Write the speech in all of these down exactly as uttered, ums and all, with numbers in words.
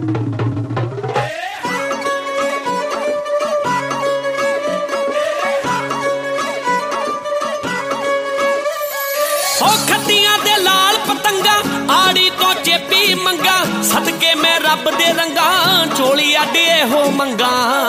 खत्तियां दे लाल पतंगा आड़ी तो चेपी मंगा सदके मैं रब दे रंगा चोली अडे हो मंगा।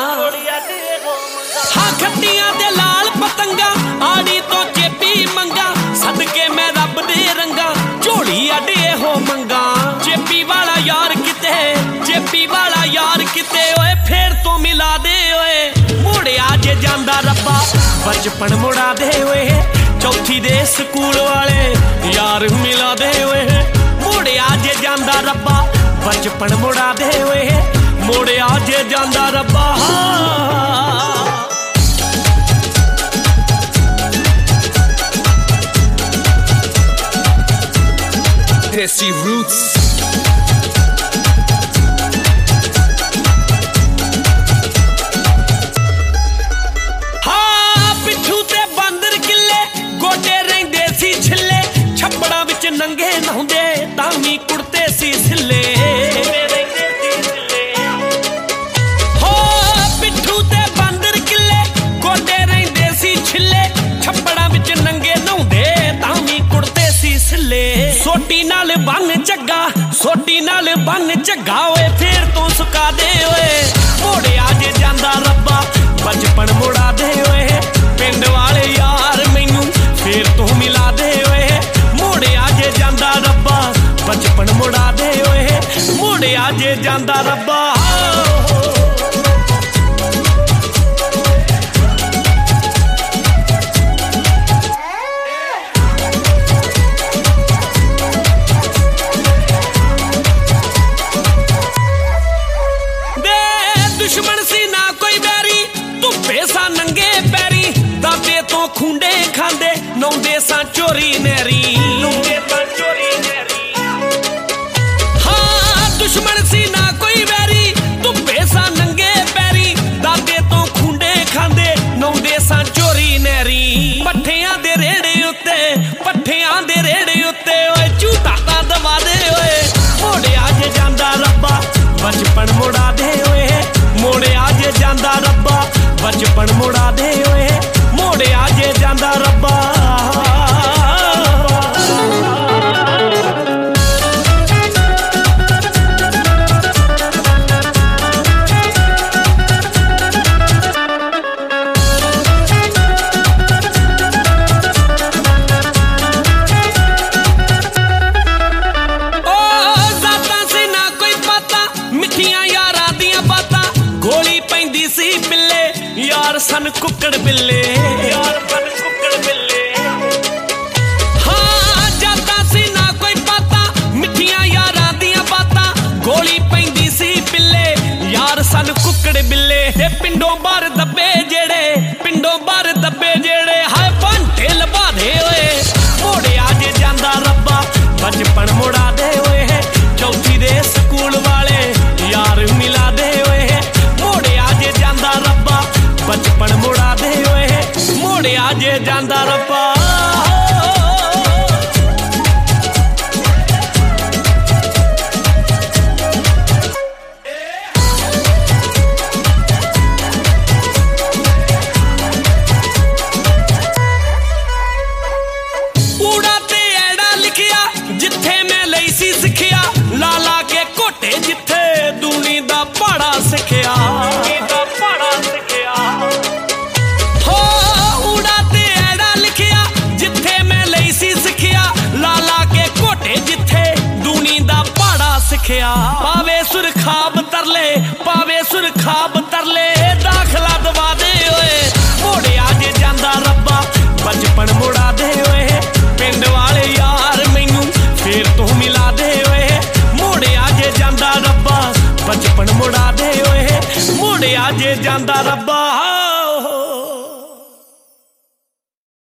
हाँ खत्तियां दे लाल पतंगा आड़ी तो चेपी मंगा सदके मैं रब दे रंगा चोली अडे हो मंगा। चेपी वाला यार किते चेपी वाला यार किते ओए फिर तो मिला दे ओए मुड़िया जे जांदा रब्बा बचपन मुड़ा दे ओए चौथी दे स्कूल वाले यार मिला दे ओए मुड़िया जे जांदा रब्बा बचपन मुड़ा दे ओए मुड़िया जे जांदा रब्बा। Desi Roots नंगे नहुंदे तामी कुड़ते सी सिले हो पिट्ठू ते बंदर किले गोडे रहिंदे सी छिले छप्पड़ां विच नंगे नहुंदे तामी कुड़ते सी सिले। सोटी नाल बन झग्गा सोटी नाल बन झग्गा ओए फिर तो सुका दे ओए मोड़िया जे जांदा रब्बा बचपन मुड़ा दे ओए पिंड वाले यार मैनू फिर तो मिला दे ओए मुड़िया जे जांदा रब्बा बचपन मुड़ा दे ओए मुड़िया जे जांदा रब्बा। दे दुश्मन सी ना कोई बैरी धुप्पे सा नंगे पैरी दादे तो खुंडे खांदे नौंदे सा चोरी नैरी दुश्मन सी ना कोई वैरी धुप्पे सा नंगे पैरी दादे तो खुंडे खांदे नौंदे सा चोरी नैरी। पट्ठियां दे रेड़े उत्ते पट्ठियां दे रेड़े उत्ते ओए झूठा ता दवा दे ओए मोड़िया जे जांदा रब्बा बचपन मुड़ा दे ओए मोड़िया जे जांदा रब्बा बचपन मुड़ा दे ओए मोड़िया जे जांदा रब्बा। यार सन कुक्कड़ बिल्ले यार सन कुक्कड़ बिल्ले हाँ जाता सी ना कोई पाता मिठियां यारां दियां बातां गोली पैंदी सी बिल्ले यार सन कुक्कड़ बिल्ले पिंडों बाहर दब्बे जेड़े पिंडों बाहर दब्बे जेड़े हाय भांटे लभा दे ओए मोड़िया जे जांदा रब्बा बचपन मुड़ा दे ओए चौथी दे स्कूल वाले यार मिला दे ओए मोड़िया जे जांदा रब्बा बचपन मुड़ा दे ओए मोड़िया जे जांदा रब्बा। ऊड़ा ते एड़ा लिखिया जिथे मैं लई सी सिखिया लाला के घोटे जिथे दूनी दा पहाड़ा सिखिया पावे सुर खाब तरले पावे सुर खाब तरले दाखला दवा दे ओए मोड़िया जे जांदा रब्बा बचपन मुड़ा दे ओए पिंड वाले यार मैनू फिर तो मिला दे ओए मोड़िया जे जांदा रब्बा बचपन मुड़ा दे ओए मोड़िया जे जांदा रब्बा।